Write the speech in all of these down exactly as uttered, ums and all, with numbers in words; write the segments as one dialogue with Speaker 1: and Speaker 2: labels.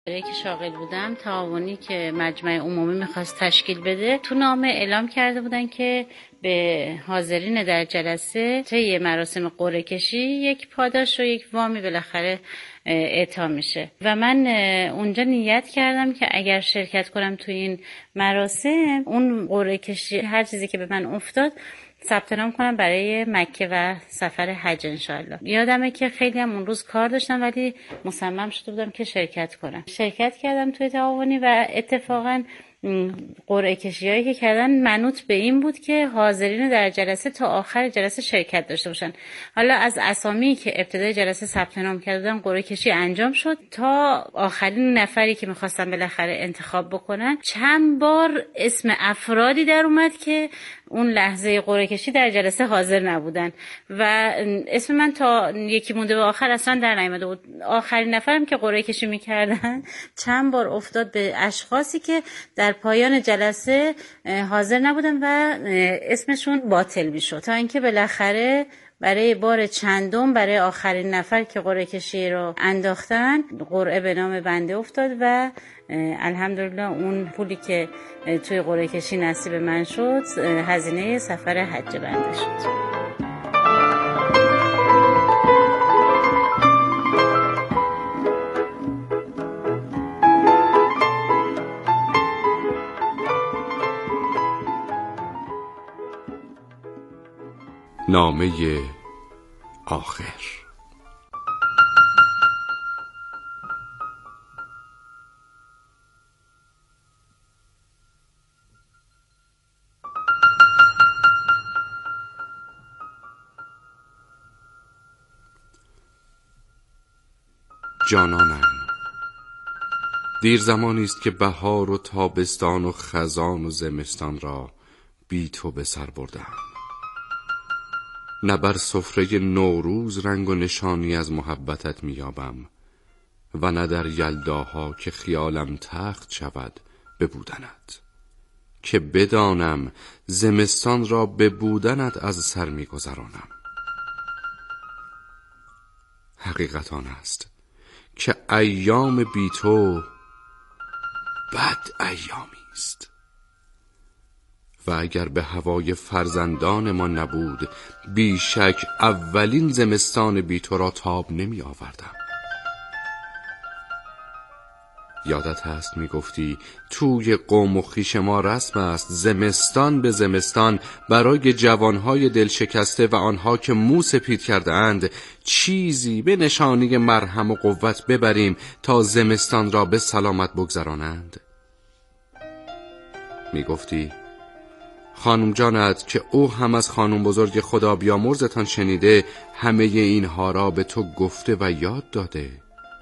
Speaker 1: برای که شاغل بودم تعاونی که مجمع عمومی میخواست تشکیل بده تو نامه اعلام کرده بودن که به حاضرین در جلسه طی مراسم قرعه کشی یک پاداش و یک وامی بالاخره اعطا میشه و من اونجا نیت کردم که اگر شرکت کنم تو این مراسم اون قرعه کشی هر چیزی که به من افتاد ثبت نام کنم برای مکه و سفر حج انشالله. یادمه که خیلی هم اون روز کار داشتم ولی مصمم شده بودم که شرکت کنم. شرکت کردم توی تعاونی و اتفاقا قرعه کشی‌هایی که کردن منوط به این بود که حاضرین در جلسه تا آخر جلسه شرکت داشته باشن. حالا از اسامی که ابتدای جلسه ثبت نام کردن قرعه کشی انجام شد تا آخرین نفری که می‌خواستن بالاخره انتخاب بکنن چند بار اسم افرادی در اومد که اون لحظه قرعه کشی در جلسه حاضر نبودن و اسم من تا یکی مونده به آخر اصلا در نیامده بود. آخرین نفرم که قرعه کشی می‌کردن چند بار افتاد به اشخاصی که در پایان جلسه حاضر نبودن و اسمشون باطل میشد تا اینکه بالاخره برای بار چندم برای آخرین نفر که قرعه کشی رو انداختن قرعه به نام بنده افتاد و الحمدلله اون پولی که توی قرعه کشی نصیب من شد هزینه سفر حج بنده شد.
Speaker 2: نامه آخر. جانانم، دیر زمانی است که بهار و تابستان و خزان و زمستان را بی تو به سر بردم. نه بر سفره نوروز رنگ و نشانی از محبتت میابم و نه در یلداها که خیالم تخت شود به بودنت، که بدانم زمستان را به بودنت از سر میگذرانم. حقیقت آن است که ایام بی تو بد ایامی است و اگر به هوای فرزندان ما نبود بیشک اولین زمستان بی تو را تاب نمی آوردم. یادت هست می گفتی توی قوم و خویش ما رسم است زمستان به زمستان برای جوانهای دل شکسته و آنها که مو سپید کرده اند چیزی به نشانی مرهم و قوت ببریم تا زمستان را به سلامت بگذرانند. می گفتی خانم جانت که او هم از خانم بزرگ خدا بیامرزتان شنیده همه اینها را به تو گفته و یاد داده.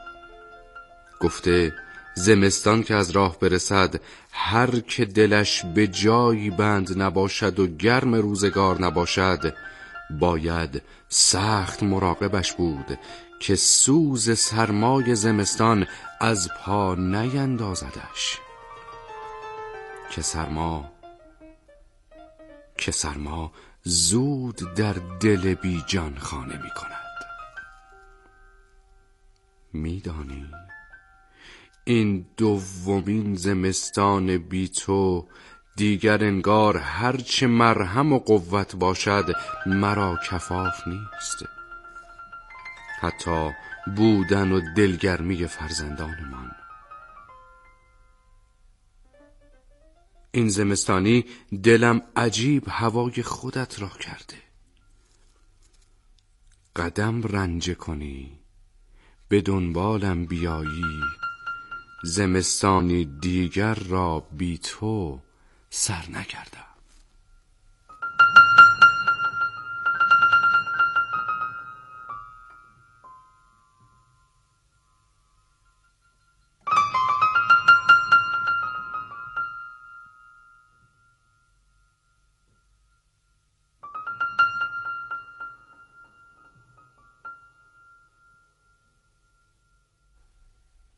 Speaker 2: گفته زمستان که از راه برسد هر که دلش به جایی بند نباشد و گرم روزگار نباشد باید سخت مراقبش بود که سوز سرمای زمستان از پا نیندازدش، که سرما که سرما زود در دل بی جان خانه می کند. می دانی این دومین زمستان بی تو دیگر انگار هرچه مرهم و قوت باشد مرا کفاف نیست، حتی بودن و دلگرمی فرزندانمان. این زمستانی دلم عجیب هوای خودت را کرده. قدم رنجه کنی به دنبالم بیایی زمستانی دیگر را بی تو سر نکردم.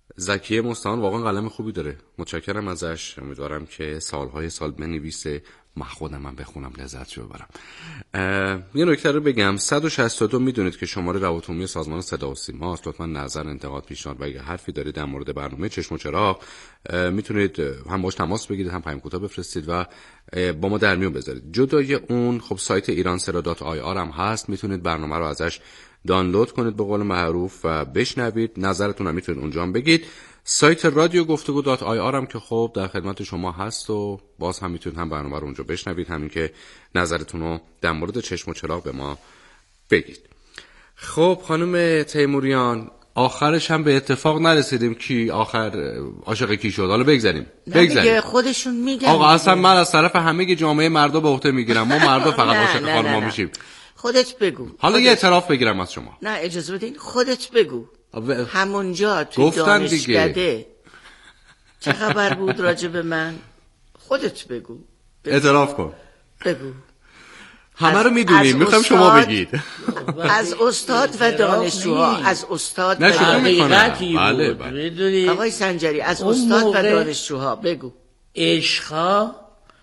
Speaker 2: زکیه مستعان واقعا قلم خوبی داره، متشکرم ازش. امیدوارم که سالهای سال بنویسه من خودم من بخونم لذتشو ببرم. یه نکته رو بگم، صد و شصت و دو میدونید که شماره روابط عمومی سازمان صدا و سیما است. لطفاً نظر، انتقاد، پیشنهاد و اگه حرفی دارید در مورد برنامه چشم و چراغ میتونید هم باش تماس بگیرید، هم پیام کوتاه بفرستید و با ما در میون بذارید. جدای اون خب سایت ایران سرا دات آی آر هم هست، میتونید برنامه رو ازش دانلود کنید به قول معروف و بشنوید. نظرتون هم میتونید اونجا هم بگید. سایت رادیو گفتگو دات آی آر هم که خب در خدمت شما هست و باز هم میتونید هم برنامه رو اونجا بشنوید، همین که نظرتون رو در مورد چشم و چراغ به ما بگید. خب خانم تیموریان، آخرش هم به اتفاق نرسیدیم کی آخر عاشق کی شد. حالا بگذاریم
Speaker 3: بگذاریم خودشون میگن.
Speaker 2: آقا اصلا من از طرف همه جامعه مردا به عهده میگیرم، ما مردا فقط عاشق خانم ما میشیم.
Speaker 3: خودت بگو.
Speaker 2: حالا
Speaker 3: خودت.
Speaker 2: یه اعتراف بگیرم از شما.
Speaker 3: نه اجازه بدین خودت بگو.
Speaker 2: ب...
Speaker 3: همونجا تو دانشکده چه خبر بود راجع به من؟ خودت بگو. بگو.
Speaker 2: اعتراف کن.
Speaker 3: بگو.
Speaker 2: همه رو میدونیم، میخوام شما بگید.
Speaker 3: از استاد و دانشجوها، از استاد
Speaker 2: و دانشجوها.
Speaker 4: بله بله.
Speaker 3: آقای سنجری، از استاد و دانشجوها بگو.
Speaker 4: عشقا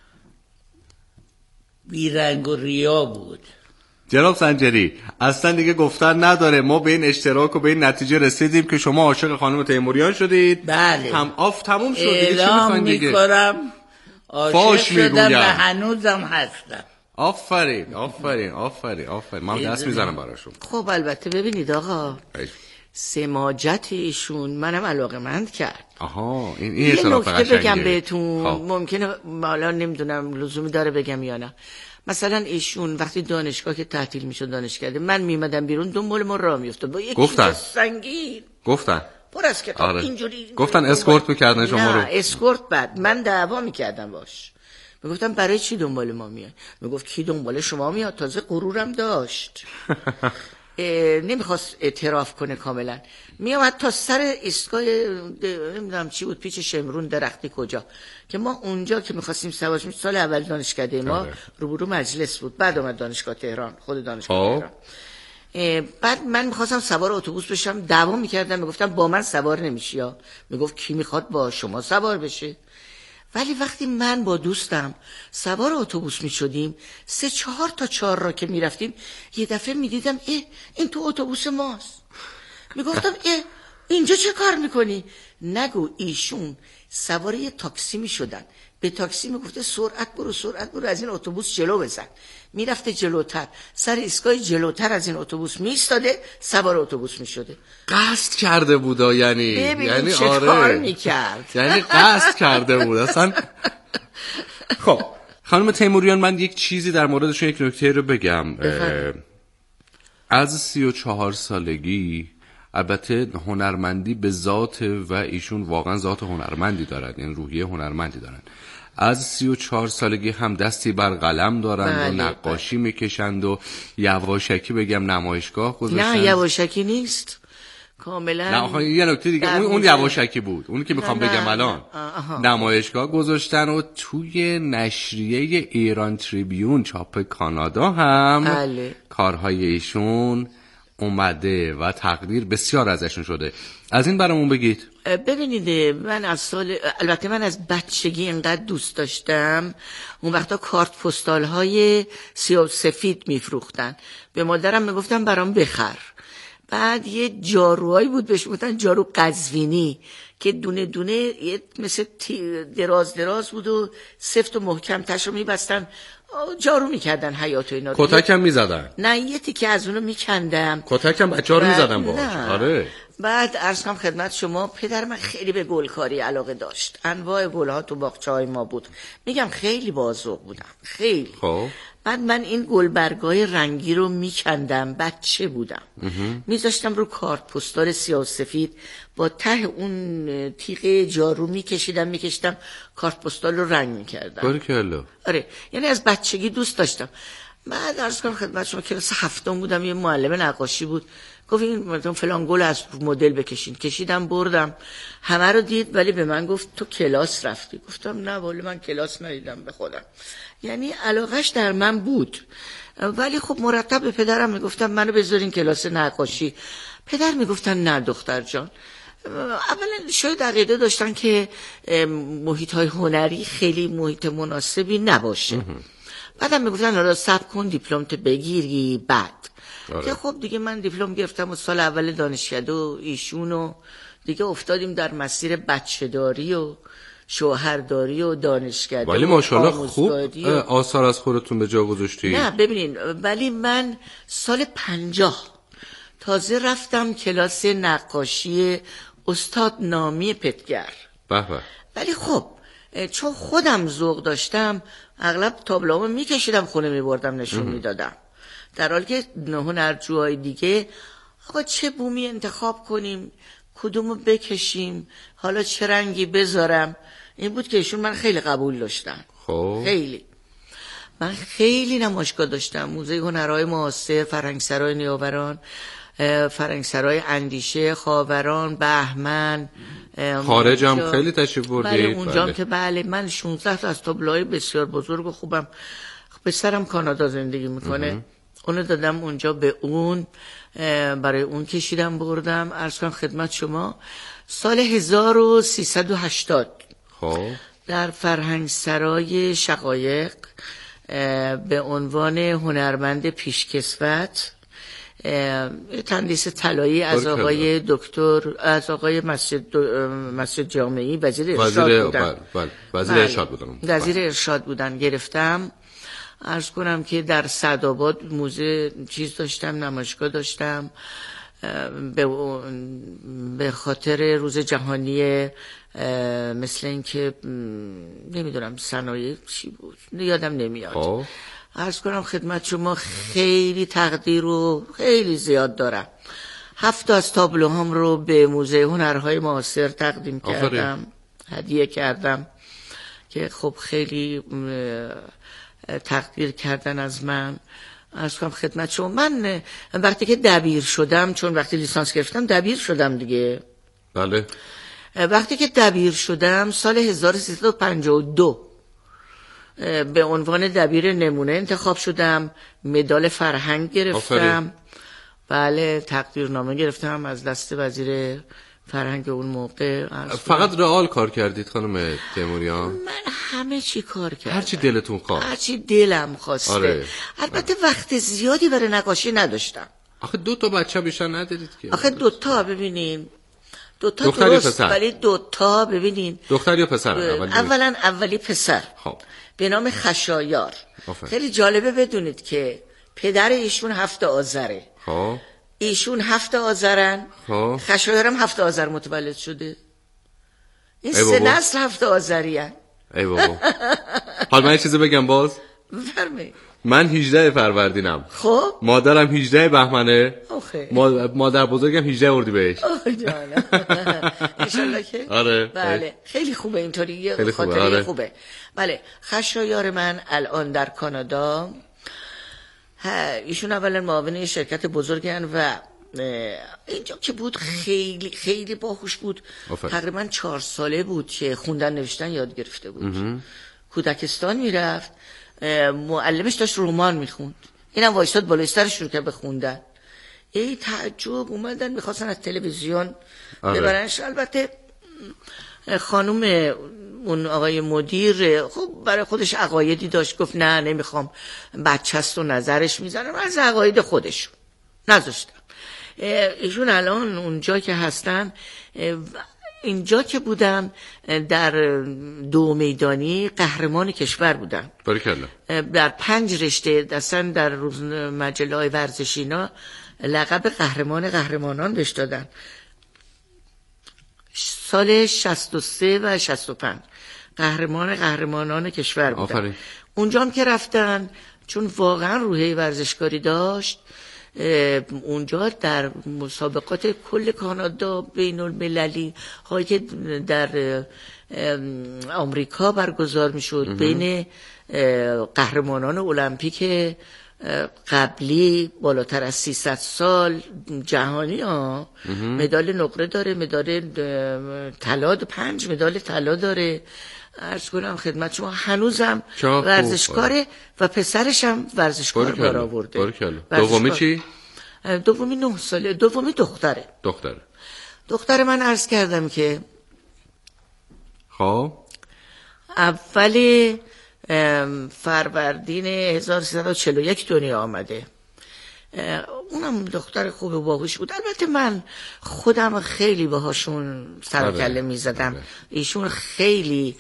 Speaker 4: بیرنگ و ریا بود.
Speaker 2: جناب سنجری اصلا دیگه گفتن نداره، ما به این اشتراک و به این نتیجه رسیدیم که شما عاشق خانم تیموریان شدید.
Speaker 4: بله.
Speaker 2: هم آف تموم شد دیگه.
Speaker 4: اعلام میکنم عاشق شدم و هنوزم هستم.
Speaker 2: آفرین آفرین آفرین آفرین. من دست میزنم براشون.
Speaker 3: خب البته ببینید آقا، سماجت ایشون منم علاقه‌مند کرد.
Speaker 2: آها این این اصطلاح
Speaker 3: قشنگه. یه نکته بگم بهتون، ممکنه حالا نمیدونم لزومی داره بگم یا نه. مثلا ایشون وقتی دانشگاه که تعطیل میشد دانشکده، من میمدم بیرون دنبال ما راه میافتاد با یک
Speaker 2: گفتن
Speaker 3: سنگین
Speaker 2: گفتن
Speaker 3: پر از کتاب.
Speaker 2: آره.
Speaker 3: اینجوری, اینجوری
Speaker 2: گفتن اسکورت میکردن شما رو.
Speaker 3: نه اسکورت بعد من دعوا میکردم باش، میگفتم برای چی دنبال ما میاد؟ میگفت کی دنبال شما میاد؟ تازه غرورم داشت. نمیخواست اعتراف کنه کاملا. میامد تا سر ایستگاه نمیدونم چی بود، پیچ شمرون درختی کجا که ما اونجا که میخواستیم سوارش می سال اول دانشکده ما روبرو مجلس بود، بعد اومد دانشگاه تهران، خود دانشگاه تهران. بعد من میخواستم سوار اتوبوس بشم، دعوا میکردم، میگفتم با من سوار نمیشی ها. میگفت کی میخواد با شما سوار بشه؟ ولی وقتی من با دوستم سوار اتوبوس می شدیم، سه چهار تا چهار را که می رفتیم، یه دفعه می دیدم اه این تو اتوبوس ماست. می گفتم اه اینجا چه کار می کنی؟ نگو ایشون سوار یه تاکسی می شدن، به تاکسی می گفته سرعت برو سرعت برو از این اتوبوس جلو بزن. می رفته جلوتر، سر ایستگاه جلوتر از این اتوبوس می ایستاده، سوار اتوبوس می شده.
Speaker 2: قصد کرده بودا یعنی
Speaker 3: یعنی چه آره. کار می کرد
Speaker 2: یعنی قصد کرده بود اصلا. خب خانم تیموریان، من یک چیزی در موردشون، یک نکته رو بگم. از سی و چهار سالگی البته هنرمندی به ذات و ایشون واقعا ذات هنرمندی دارن، یعنی روحیه هنرمندی دارن. از سی و چهار سالگی هم دستی بر قلم دارند بله، و نقاشی بله. میکشند و یواشکی بگم نمایشگاه گذاشتن.
Speaker 3: نه یواشکی نیست کاملا.
Speaker 2: نه آخه یه نکته دیگه، اون, اون یواشکی بود، اون که میخوام بگم الان. نمایشگاه گذاشتن و توی نشریه ایران تریبیون چاپ کانادا هم بله. کارهای ایشون اومده و تقدیر بسیار ازشون شده. از این برامون بگید.
Speaker 3: ببینید من از سال البته من از بچگی اینقدر دوست داشتم، اون وقتا کارت پستال های سیاه و سفید میفروختن، به مادرم میگفتم برام بخر. بعد یه جاروهایی بود بهش میگفتن جارو قزوینی که دونه دونه یه مثل دراز دراز بود و سفت و محکم تش رو میبستن، جارو میکردن حیاط و اینا.
Speaker 2: کتک هم میزدن؟
Speaker 3: نه یه تیکه از اونو میکندم.
Speaker 2: کتک هم بچه‌ها رو میزدن باهاش. آره.
Speaker 3: بعد عرض کنم خدمت شما پدر من خیلی به گلکاری علاقه داشت، انواع گلها تو باغچه‌های ما بود. میگم خیلی باذوق بودم، خیلی.
Speaker 2: خب
Speaker 3: بعد من این گلبرگای رنگی رو میکندم، بچه بودم، میذاشتم رو کارت پستال سیاه و سفید، با ته اون تیغه جارو میکشیدم میکشیدم کارت پستال رو رنگ میکردم.
Speaker 2: بارکالله.
Speaker 3: آره یعنی از بچگی دوست داشتم. بعد عرض کنم خدمت شما کلاس هفتم بودم، یه معلم نقاشی بود گفت این مثلا فلان گل از مدل بکشین. کشیدم بردم، همه رو دید ولی به من گفت تو کلاس رفتی؟ گفتم نه والا من کلاس ندیدم به خودم. یعنی علاقش در من بود، ولی خب مرتب به پدرم میگفتم منو بذارین کلاس نقاشی. پدر میگفتن نه دختر جان، اولا شاید عقیده داشتن که محیط های هنری خیلی محیط مناسبی نباشه. بعدم میگفتن حالا صبر کن دیپلمت بگیری بعد. آره. که خب دیگه من دیپلم گرفتم و سال اول دانشکده و ایشون و دیگه افتادیم در مسیر بچه‌داری و شوهرداری و دانشکده.
Speaker 2: ولی ماشاءالله خوب آثار از خودتون به جا گذاشتی.
Speaker 3: نه ببینین، ولی من سال پنجاه تازه رفتم کلاس نقاشی استاد نامی پتگر.
Speaker 2: به به.
Speaker 3: ولی خب چون خودم ذوق داشتم اغلب تابلوامو میکشیدم خونه میبردم نشون میدادم، در حالی که هنرجوهای دیگه آقا چه بومی انتخاب کنیم، کدومو بکشیم، حالا چه رنگی بذارم، این بود که ایشون من خیلی قبول داشتن.
Speaker 2: خب
Speaker 3: خیلی من خیلی نمایشگاه داشتم، موزه هنرهای معاصر، فرهنگسرای نیاوران، فرهنگسرای اندیشه، خاوران، بهمن،
Speaker 2: خارج هم خیلی تشریف بردید.
Speaker 3: بله اونجا هم که بله من شانزده تا از تابلوهای بسیار بزرگ و خوبم، پسرم کانادا زندگی میکنه، اونو دادم اونجا به اون، برای اون کشیدم بردم. عرض کنم خدمت شما سال هزار و سیصد و هشتاد
Speaker 2: خب
Speaker 3: در فرهنگسرای شقایق به عنوان هنرمند پیشکسوت تندیس طلایی از آقای دکتر از آقای مسجد مسجد جامعی وزیر ارشاد بودن.
Speaker 2: بله وزیر ارشاد بودن.
Speaker 3: وزیر ارشاد بودن گرفتم. عرض کنم که در سعدآباد موزه چیز داشتم، نمایشگاه داشتم به به خاطر روز جهانی، مثل این که نمیدونم صنایع چی بود یادم نمیاد.
Speaker 2: خب
Speaker 3: عرض کنم خدمت شما خیلی تقدیر رو خیلی زیاد دارم. هفت از تابلوهام رو به موزه هنرهای معاصر تقدیم
Speaker 2: آفره.
Speaker 3: کردم، هدیه کردم که خب خیلی تقدیر کردن از من. عرض کنم خدمت شما من وقتی که دبیر شدم، چون وقتی لیسانس گرفتم دبیر شدم دیگه.
Speaker 2: بله.
Speaker 3: وقتی که دبیر شدم سال هزار و سیصد و پنجاه و دو به عنوان دبیر نمونه انتخاب شدم، مدال فرهنگ گرفتم.
Speaker 2: آفره.
Speaker 3: بله تقدیرنامه گرفتم از دست وزیر فرهنگ اون موقع.
Speaker 2: فقط رئال کار کردید خانم تیموریان؟
Speaker 3: من همه چی کار کردم،
Speaker 2: هرچی دلتون خواست.
Speaker 3: هرچی دلم خواسته.
Speaker 2: آره.
Speaker 3: البته وقت زیادی برای نقاشی نداشتم.
Speaker 2: آخه دو تا بچه بیشتر ندارید که.
Speaker 3: آخه دو تا ببینین، دو تا
Speaker 2: دختر
Speaker 3: درست،
Speaker 2: یا پسر؟
Speaker 3: ولی دو تا ببینین.
Speaker 2: دختر یا پسر؟
Speaker 3: اولا اولی پسر.
Speaker 2: خب
Speaker 3: به نام خشایار.
Speaker 2: آفر.
Speaker 3: خیلی جالبه بدونید که پدر ایشون هفت آذره.
Speaker 2: خب
Speaker 3: ایشون هفت آذرن.
Speaker 2: خب
Speaker 3: خشایارم هفت آذر متولد شده. این
Speaker 2: ای
Speaker 3: سه
Speaker 2: بابا.
Speaker 3: نسل هفت آذری هن.
Speaker 2: ای بابا. حال من یه چیزی بگم باز.
Speaker 3: بفرمایید.
Speaker 2: من هجده فروردینم.
Speaker 3: خب
Speaker 2: مادرم هجده بهمنه.
Speaker 3: آخه
Speaker 2: مادر بزرگم هجده اردیبهشت.
Speaker 3: آه جانم. انشالله که
Speaker 2: آره.
Speaker 3: بله خیلی خوبه اینطوری یه
Speaker 2: خیلی خوبه.
Speaker 3: خاطره
Speaker 2: آره.
Speaker 3: خوبه. بله خشایار من الان در کانادا، ایشون اولا معاون شرکت بزرگی هن و اینجا که بود خیلی خیلی باهوش بود.
Speaker 2: آفر.
Speaker 3: تقریبا چهار ساله بود که خوندن نوشتن یاد گرفته بود. کودکستان میرفت، معلمش داشت رمان میخوند، اینم وایستاد بالای سرش شروع کرد به خوندن. ای تعجب، اومدن میخواستن از تلویزیون
Speaker 2: آره.
Speaker 3: ببرنش. البته خانم اون آقای مدیر خب برای خودش عقایدی داشت، گفت نه نمیخوام، بچه است و نظرش میزنم، از عقاید خودشون نذاشتم. ایشون الان اونجا که هستن، اینجا که بودن در دو میدانی قهرمان کشور بودن.
Speaker 2: باریکلا.
Speaker 3: در پنج رشته دستن، در روز مجله ورزشینا لقب قهرمان قهرمانان بهش دادن. سال شصت و سه و شصت و پنج قهرمان قهرمانان کشور بودن.
Speaker 2: آفرین.
Speaker 3: اونجا هم که رفتن، چون واقعا روحیه ورزشکاری داشت، اونجا در مسابقات کل کانادا بین المللی هایی که در آمریکا برگزار میشد بین قهرمانان المپیک قبلی بالاتر از سیصد سال جهانی ها مدال نقره داره، مدال طلا، پنج مدال طلا داره. عرض کنم خدمت شما هنوزم ورزشکاره و پسرش هم ورزشکار برآورده.
Speaker 2: دومی چی؟
Speaker 3: دومی نه ساله، دومی دختره.
Speaker 2: دختره.
Speaker 3: دختر من عرض کردم که
Speaker 2: خب
Speaker 3: اول فروردین هزار و سیصد و چهل و یک دنیا آمده. اونم دختر خوب و باهوش بود. البته من خودم خیلی باهاشون سر و کله میزدم، ایشون خیلی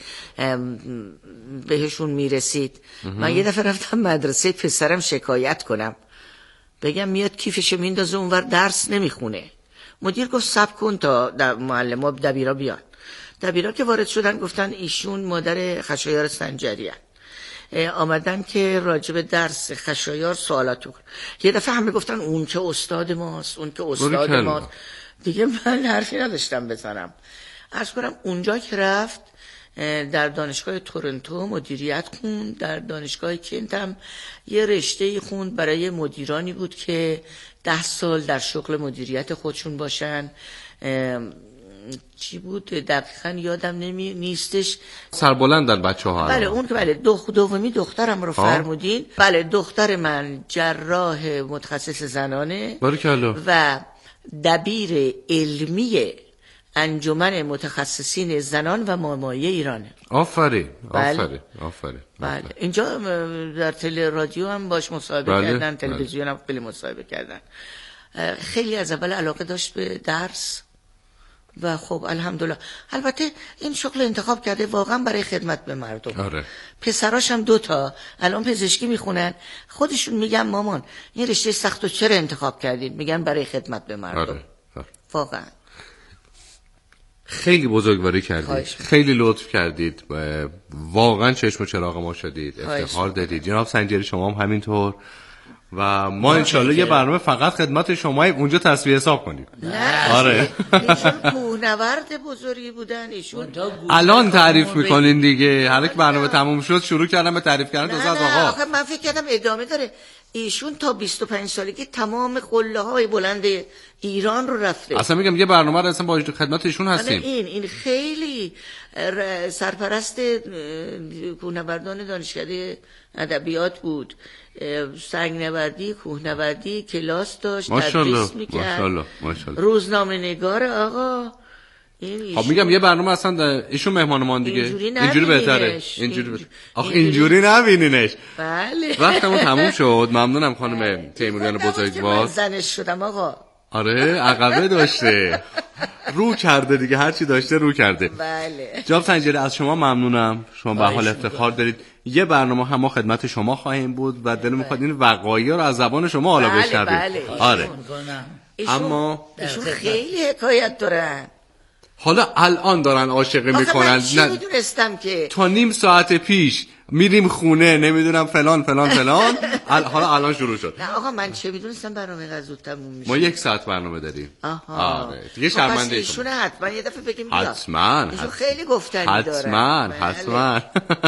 Speaker 3: بهشون میرسید. من یه دفعه رفتم مدرسه پسرم شکایت کنم، بگم میاد کیفشو میندازه اونور درس نمیخونه. مدیر گفت صبر کن تا معلم‌ها دبیرا بیان. دبیرا که وارد شدن گفتن ایشون مادر خشایار سنجری هست. آمدن که راجب درس خشایار سوالاتو کن. یه دفعه همه گفتن اون که استاد ماست، اون که استاد ماست. دیگه من حرفی نداشتم بزنم. عرض کنم اونجا که رفت در دانشگاه تورنتو مدیریت خوند، در دانشگاه کنت هم یه رشته خوند برای مدیرانی بود که ده سال در شغل مدیریت خودشون باشن. چی بود دقیقا یادم نمی نیستش.
Speaker 2: سربلندن بچه ها.
Speaker 3: بله اون که بله دو دومی دخترم رو فرمودین. بله دختر من جراح متخصص زنانه
Speaker 2: بارکالله
Speaker 3: و دبیر علمی انجمن متخصصین زنان و مامایی ایرانه.
Speaker 2: آفرین
Speaker 3: بله.
Speaker 2: آفرین آفرین.
Speaker 3: بله اینجا در تل رادیو هم باش مصاحبه
Speaker 2: بله.
Speaker 3: کردن، تلویزیون هم خیلی مصاحبه کردن. خیلی از اول علاقه داشت به درس و خب الحمدلله. البته این شغل انتخاب کرده واقعا برای خدمت به مردم.
Speaker 2: آره.
Speaker 3: پسراش هم دوتا الان پزشکی میخونن، خودشون میگن مامان این رشته سختو چرا انتخاب کردید؟ میگن برای خدمت به مردم.
Speaker 2: آره. آره.
Speaker 3: واقعا
Speaker 2: خیلی بزرگواری کردید، خیلی لطف کردید، واقعا چشم و چراغ ما شدید، افتخار دادید. جناب سنجری شما هم همینطور و ما انشالله یه برنامه فقط خدمت شماییم، اونجا تصویه حساب کنیم.
Speaker 3: نه
Speaker 2: آره.
Speaker 3: ایشون کوهنورد بزرگی بودن. ایشون
Speaker 2: الان تعریف میکنین دیگه، هر یک برنامه تموم شد شروع کردم به تعریف کردن.
Speaker 3: نه
Speaker 2: دوست
Speaker 3: نه
Speaker 2: آقا
Speaker 3: آخه من فکر کردم ادامه داره. ایشون تا بیست و پنج سالگی تمام قله های بلند ایران رو رفته.
Speaker 2: اصلا میگم یه برنامه رو اصلا با خدمت ایشون هستیم.
Speaker 3: این این خیلی سرپرست کوهنوردان دانشکده ادبیات بود، سنگنوردی، کوهنوردی کلاس داشت، تدریس میکرد.
Speaker 2: ماشاءالله ماشاءالله.
Speaker 3: روزنامه نگار آقا.
Speaker 2: خب میگم یه برنامه اصلا ایشون مهمانمان دیگه.
Speaker 3: اینجوری,
Speaker 2: اینجوری بهتره. اینجوری
Speaker 3: اینجوری.
Speaker 2: آخه اینجوری نبینینش.
Speaker 3: بله.
Speaker 2: وقتمون تموم شد. ممنونم خانم تیموریان بزرگوار.
Speaker 3: من زنش شدم آقا.
Speaker 2: آره عقبه داشته. رو کرده دیگه، هر چی داشته رو کرده.
Speaker 3: بله.
Speaker 2: جناب سنجری از شما ممنونم. شما به حال افتخار دارید. یه برنامه هم ما خدمت شما خواهیم بود و دلم می‌خواد این وقایع رو از زبان شما حالا
Speaker 3: بله
Speaker 2: بشنویم.
Speaker 3: بله.
Speaker 2: آره.
Speaker 3: ایشون
Speaker 2: اما
Speaker 3: ایشون خیلی حکایت دارن.
Speaker 2: حالا الان دارن عاشقی میکنن.
Speaker 3: من چی میدونستم که
Speaker 2: تا نیم ساعت پیش میریم خونه نمیدونم فلان فلان فلان. حالا الان شروع شد.
Speaker 3: نه آقا من چه میدونستم برنامه قرار زود تموم میشه.
Speaker 2: ما یک ساعت برنامه داریم.
Speaker 3: آها.
Speaker 2: آره دیگه شرمنده
Speaker 3: ایشون حتما یه دفعه بگیم بیا.
Speaker 2: حتما.
Speaker 3: ایشون خیلی گفتنی داره.
Speaker 2: حتما حتما.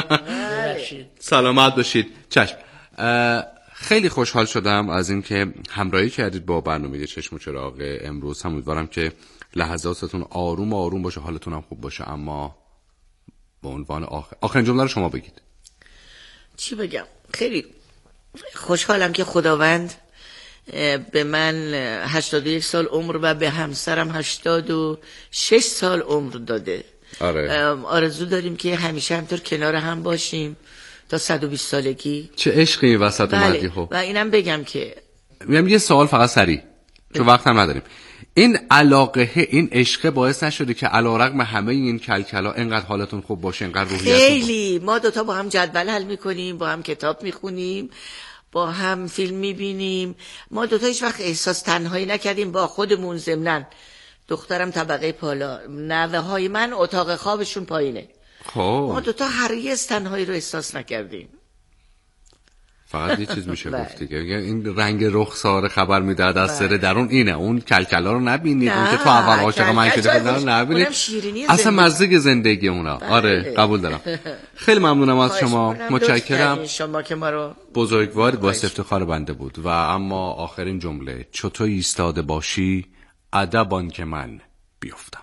Speaker 2: سلامت باشید. چشم. خیلی خوشحال شدم از اینکه همراهی کردید با برنامه چشم و چراغ امروز. امیدوارم که لحظاتتون آروم آروم باشه، حالتون هم خوب باشه. اما به عنوان آخر آخرین جمله رو شما بگید.
Speaker 3: چی بگم؟ خیلی خوشحالم که خداوند به من هشتاد و یک سال عمر و به همسرم هشتاد و شش سال عمر داده.
Speaker 2: آره.
Speaker 3: آرزو داریم که همیشه همطور کنار هم باشیم تا صد و بیست سالگی.
Speaker 2: چه عشقی این وسط
Speaker 3: بله.
Speaker 2: اومدی. خب
Speaker 3: و اینم بگم که
Speaker 2: میگم یه سوال فقط سریع چون وقت هم نداریم. این علاقه، این عشق باعث نشده که علیرغم همه این کلکلا اینقدر حالتون خوب باشه، اینقدر روحیتون
Speaker 3: خیلی ما دوتا با هم جدول حل میکنیم، با هم کتاب میخونیم، با هم فیلم میبینیم. ما دوتا هیچ وقت احساس تنهایی نکردیم با خودمون. ضمناً دخترم طبقه بالا، نوه های من اتاق خوابشون پایینه.
Speaker 2: خب
Speaker 3: ما دوتا هرگز تنهایی رو احساس نکردیم.
Speaker 2: فقط یه چیز میشه گفت دیگه، این رنگ رخسار خبر میده از سر درون اینه. اون کلکلا رو نبینید، اون که تو اول عاشق من شده رو نبینید، اصلا مزه زندگی اونا.
Speaker 3: بله.
Speaker 2: آره قبول دارم. خیلی ممنونم از شما، متشکرم.
Speaker 3: شما که ما رو
Speaker 2: بزرگوارید، باعث افتخار بنده بود. و اما آخرین جمله، چطور ایستاده باشی ادب آن که من بیفتم.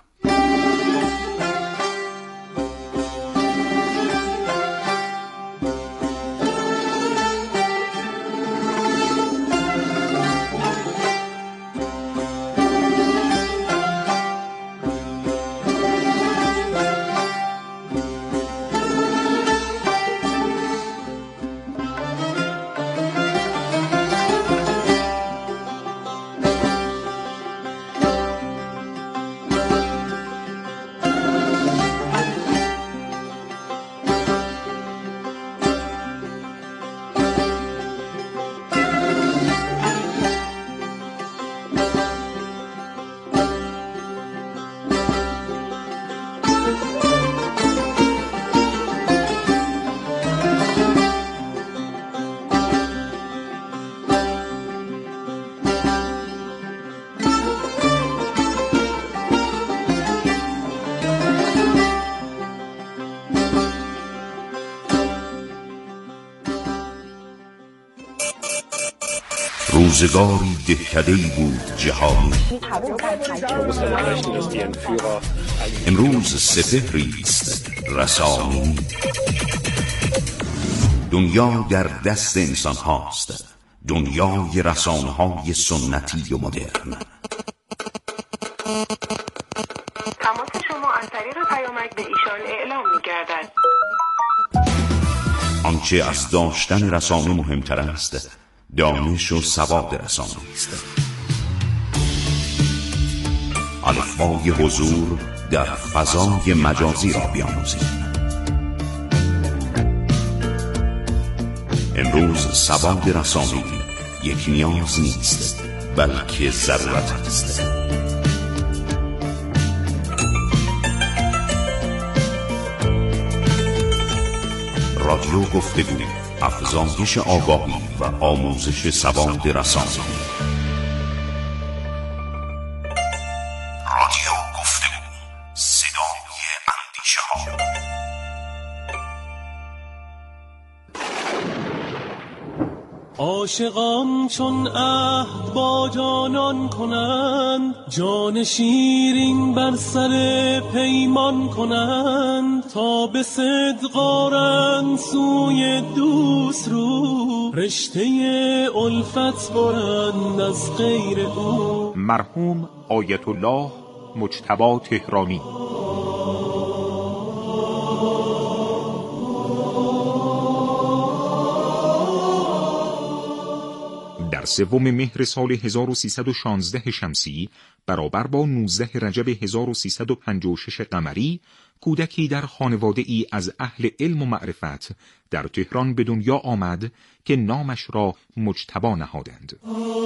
Speaker 5: روزگاری دهکده‌ای بود جهانی. امروز سپهری است رسانی. دنیا در دست انسان هاست، دنیای رسانه های سنتی و مدرن.
Speaker 6: تماس شما از طریق پیامک به ایشان اعلام می‌گردد.
Speaker 5: آنچه از داشتن رسانه مهمتر است، دانش و سواد رسانه است. الفبای حضور در فضای مجازی را بیاموزید. امروز سواد رسانه‌ای یک نیاز نیست، بلکه ضرورت است. رادیو گفتگو، افزایش آگاهی و آموزش سواد رسانه‌ای. رادیو گفتگو، صدای اندیشه ها.
Speaker 7: عاشقان چون عهد با جانان کنند، جان شیرین بر سر پیمان کنند، تا به صدق آرند سوی دوست رو، رشته الفت برند از غیر او.
Speaker 8: مرحوم آیت الله مجتبی تهرانی. در سوم مهر سال هزار و سیصد و شانزده شمسی برابر با نوزده رجب هزار و سیصد و پنجاه و شش قمری، کودکی در خانواده ای از اهل علم و معرفت در تهران به دنیا آمد که نامش را مجتبی نهادند.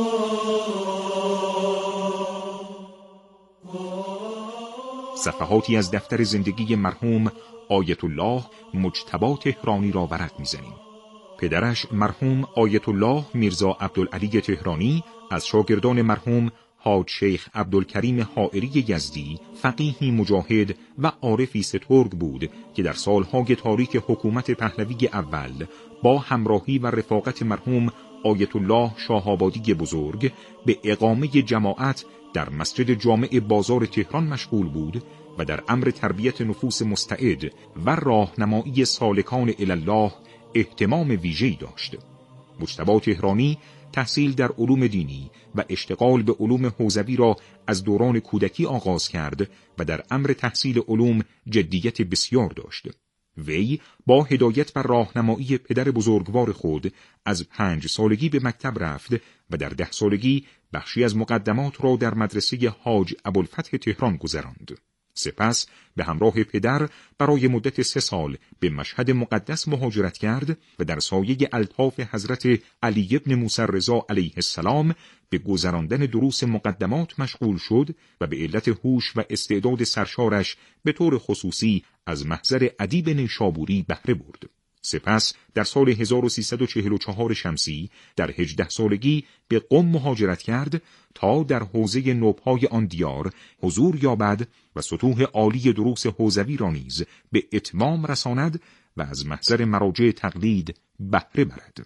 Speaker 8: صفحاتی از دفتر زندگی مرحوم آیت الله مجتبی تهرانی را ورق می‌زنیم. پدرش مرحوم آیت الله میرزا عبدالعلی تهرانی از شاگردان مرحوم حاج شیخ عبدالکریم حائری یزدی فقیهی مجاهد و عارفی سترگ بود که در سالهای تاریک حکومت پهلوی اول با همراهی و رفاقت مرحوم آیت الله شاه‌آبادی بزرگ به اقامه جماعت در مسجد جامع بازار تهران مشغول بود و در امر تربیت نفوس مستعد و راهنمایی سالکان الله اهتمام ویژه‌ای داشت. مجتبی تهرانی تحصیل در علوم دینی و اشتغال به علوم حوزوی را از دوران کودکی آغاز کرد و در امر تحصیل علوم جدیت بسیار داشت. وی با هدایت و راهنمایی پدر بزرگوار خود از پنج سالگی به مکتب رفت و در ده سالگی بخشی از مقدمات را در مدرسه حاج ابوالفتح تهران گذراند. سپس به همراه پدر برای مدت سه سال به مشهد مقدس مهاجرت کرد و در سایه الطاف حضرت علی ابن موسی رضا علیه السلام به گذراندن دروس مقدمات مشغول شد و به علت هوش و استعداد سرشارش به طور خصوصی از محضر ادیب نیشابوری بهره برد. سپس در سال هزار و سیصد و چهل و چهار شمسی در هجده سالگی به قم مهاجرت کرد تا در حوزه نوب‌های آن دیار حضور یابد و سطوح عالی دروس حوزوی را نیز به اتمام رساند و از محضر مراجع تقلید بهره برد.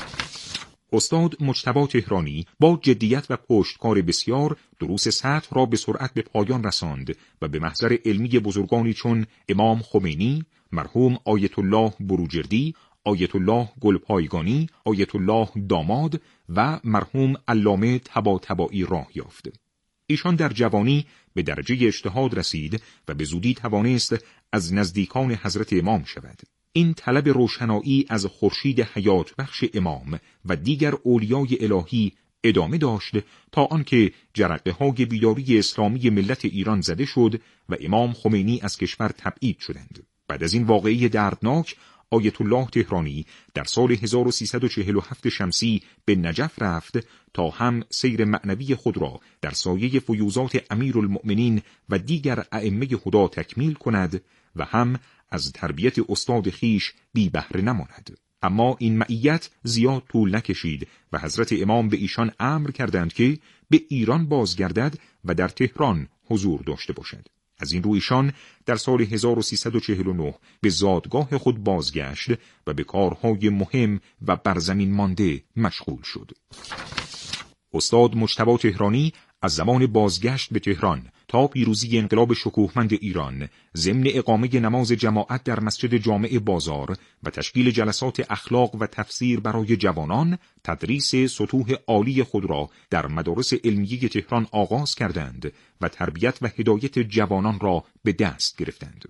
Speaker 8: استاد مجتبی تهرانی با جدیت و پشتکار بسیار دروس سطح را به سرعت به پایان رساند و به محضر علمی بزرگانی چون امام خمینی، مرحوم آیت الله بروجردی، آیت الله گلپایگانی، آیت الله داماد و مرحوم علامه طباطبایی راه یافت. ایشان در جوانی به درجه اجتهاد رسید و به زودی توانست از نزدیکان حضرت امام شود. این طلب روشنایی از خورشید حیات بخش امام و دیگر اولیای الهی ادامه داشت تا آنکه جرقه های بیداری اسلامی ملت ایران زده شد و امام خمینی از کشور تبعید شدند. بعد از این واقعه دردناک، آیت الله تهرانی در سال هزار و سیصد و چهل و هفت شمسی به نجف رفت تا هم سیر معنوی خود را در سایه فیوزات امیرالمؤمنین و دیگر ائمه خدا تکمیل کند و هم از تربیت استاد خیش بی بهره نماند. اما این معیت زیاد طول نکشید و حضرت امام به ایشان امر کردند که به ایران بازگردد و در تهران حضور داشته باشد. از این رو ایشان در سال هزار و سیصد و چهل و نه به زادگاه خود بازگشت و به کارهای مهم و برزمین مانده مشغول شد. استاد مجتبی تهرانی از زمان بازگشت به تهران تا پیروزی انقلاب شکوهمند ایران ضمن اقامه نماز جماعت در مسجد جامع بازار و تشکیل جلسات اخلاق و تفسیر برای جوانان، تدریس سطوح عالی خود را در مدارس علمیه تهران آغاز کردند و تربیت و هدایت جوانان را به دست گرفتند.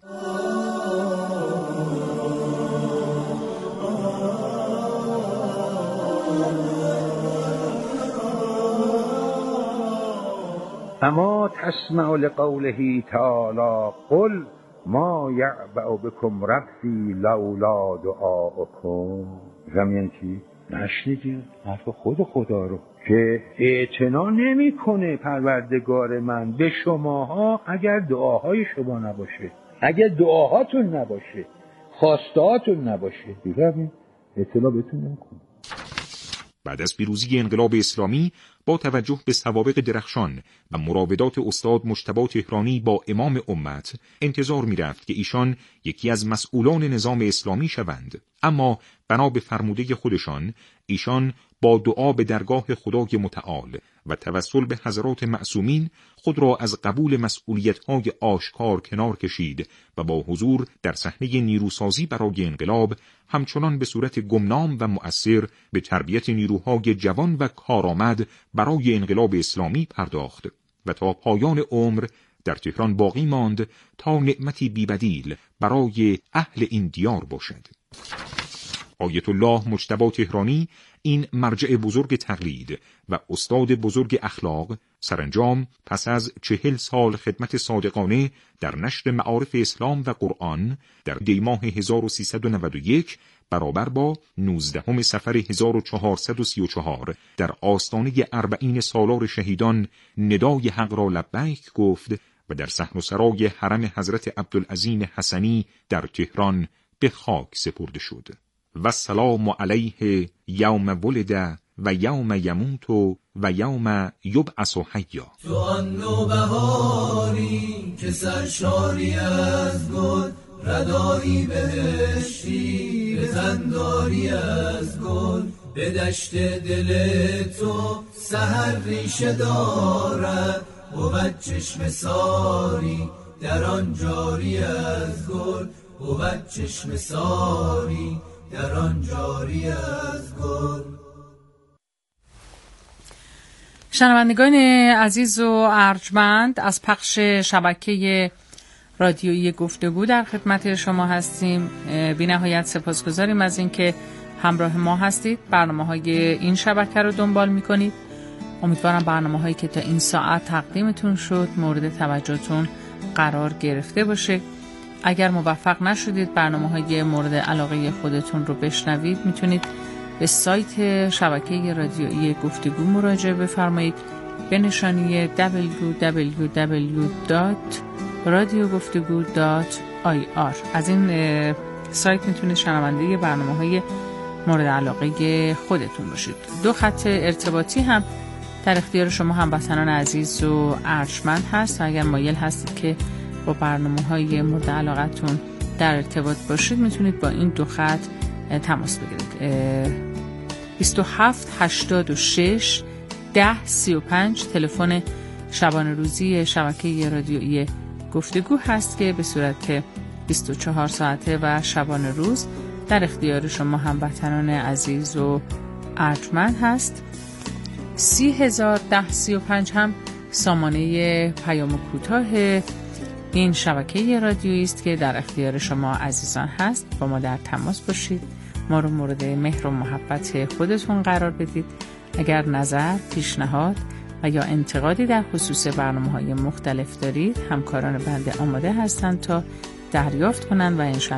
Speaker 9: اما تسمع لقوله تعالی قل ما یعبأ بکم ربی لولا دعاؤکم. زمین چی؟ نشنیدید حرف خود خدا رو که اعتنا نمیکنه پروردگار من به شماها اگر دعاهای شما نباشه، اگر دعاهاتون نباشه، خواستهاتون نباشه، دیگه اعتنا بهتون نمیکنه.
Speaker 8: بعد از پیروزی انقلاب اسلامی با توجه به سوابق درخشان و مراودات استاد مجتبی تهرانی با امام امت انتظار می‌رفت که ایشان یکی از مسئولان نظام اسلامی شوند، اما بنا به فرموده خودشان ایشان با دعا به درگاه خدای متعال و توسل به حضرات معصومین خود را از قبول مسئولیت‌های آشکار کنار کشید و با حضور در صحنه نیروسازی برای انقلاب همچنان به صورت گمنام و مؤثر به تربیت نیروهای جوان و کارآمد برای انقلاب اسلامی پرداخت و تا پایان عمر در تهران باقی ماند تا نعمتی بی‌بدیل برای اهل این دیار باشد. آیت الله مجتبی تهرانی این مرجع بزرگ تقلید و استاد بزرگ اخلاق سرانجام پس از چهل سال خدمت صادقانه در نشر معارف اسلام و قرآن در دیماه هزار و سیصد و نود و یک برابر با نوزدهم صفر هزار و چهارصد و سی و چهار در آستانه اربعین سالار شهیدان ندای حق را لبیک گفت و در صحن و سرای حرم حضرت عبدالعظیم حسنی در تهران به خاک سپرده شد. و السلام علیه یوم ولد و یوم یموت و یوم یبعث حیا.
Speaker 10: تو آن نوبهاری که سرشاری از گل، ردایی بهشتی بزنداری از گل، به دشت دل تو سحر ریشه دارد، بود چشم ساری در آن جاری از گل، بود چشم ساری در آن جاری از گل.
Speaker 11: شنوندگان عزیز و ارجمند، از پخش شبکه رادیویی گفتگو در خدمت شما هستیم. بی نهایت سپاسگزاریم از اینکه همراه ما هستید، برنامه‌های این شبکه رو دنبال می‌کنید. امیدوارم برنامه‌هایی که تا این ساعت تقدیمتون شد مورد توجهتون قرار گرفته باشه. اگر موفق نشدید برنامه‌های مورد علاقه خودتون رو بشنوید، میتونید به سایت شبکه رادیویی گفتگو مراجعه بفرمایید به نشانی دبلیو دبلیو دبلیو دات رادیو گفتگو دات آی آر. از این سایت میتونید شنونده برنامه‌های مورد علاقه خودتون باشید. دو خط ارتباطی هم در اختیار شما هموطنان عزیز و ارجمند هست و اگر مایل هستید که با برنامه‌های مورد علاقتون در ارتباط باشید، میتونید با این دو خط تماس بگیرید. بیست و هفت هشتاد و شش ده سی و پنج تلفن شبانه روزی شبکه رادیویی گفتگو هست که به صورت بیست و چهار ساعته و شبانه روز در اختیار شما هموطنان عزیز و ارجمند هست. سی هزار ده سی و پنج هم سامانه پیام کوتاه این شبکه رادیویی است که در اختیار شما عزیزان هست. با ما در تماس باشید، ما رو مورد مهر و محبت خودتون قرار بدید. اگر نظر، پیشنهاد و یا انتقادی در خصوص برنامه‌های مختلف دارید، همکاران بنده آماده هستند تا دریافت کنند و انشاءالله